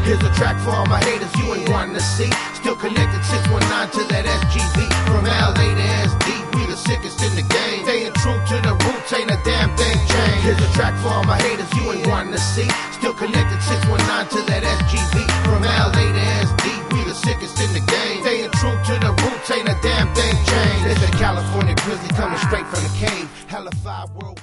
Here's a track for all my haters you ain't wanting to see. Still connected 619 to that SGV. From LA to SD, we the sickest in the game. Staying true to the roots, ain't a damn thing changed. Here's a track for all my haters you ain't wanting to see. Still connected 619 to that SGV. From LA to SD, we the sickest in the game. Staying true to the roots, ain't a damn thing changed. It's a California grizzly coming straight from the cave. Hella 5 world.